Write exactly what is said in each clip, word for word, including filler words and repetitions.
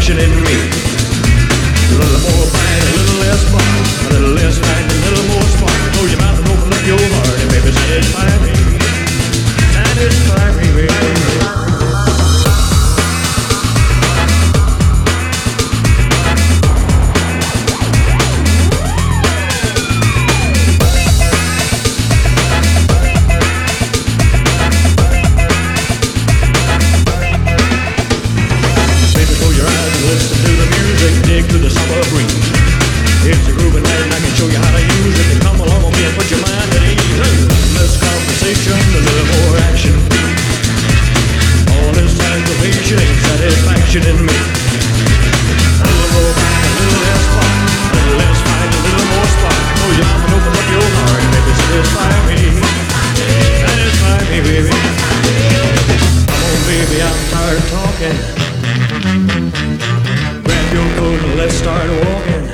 satisfaction in me. A little more fight, a little less fun. A little less fight, a little more spark. Close your mouth and open up your heart, and baby, satisfy me. Satisfy me, baby. It's a groovy night and I can show you how to use it. Come along with me and put your mind at ease. Less conversation, a little more action. All this aggravation ain't satisfaction in me. A little more fight, a little less fun. A little less fight, a little more spark. Oh, you mama, open up your heart and baby, satisfy me. Satisfy me, baby. Come on, baby, I'm tired of talking. Grab your coat and let's start walking.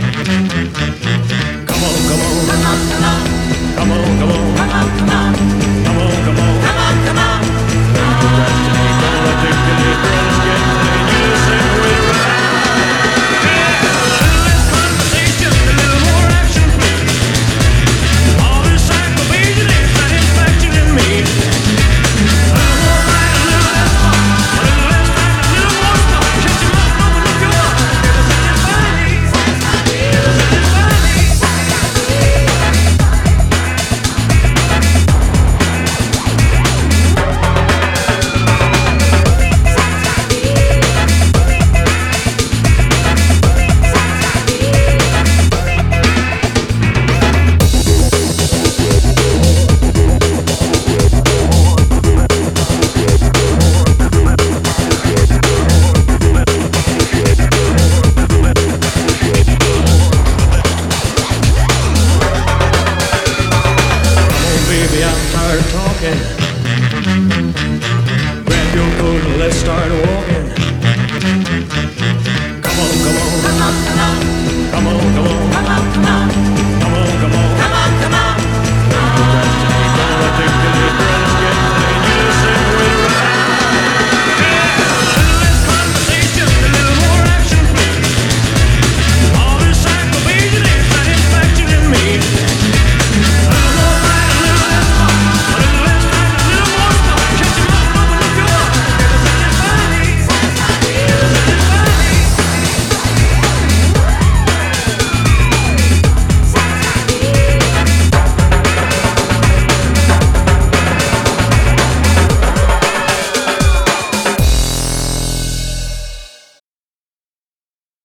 Come on, come on, come on, come on, come on, come on, come on, come on, come on, come on, come on, come on. Don't procrastinate, don't articulate, girl, let's get playing. You just say the way to ride. Yeah, a little less conversation, a little more action, please. All this aggravation ain't satisfaction in me. A little more fight, a little less fun, a little less fight, a little more spark. Shut your mouth and open up your heart, it'll satisfy me. It'll satisfy me. Baby, I'm tired of talking. Grab your coat and let's start walking.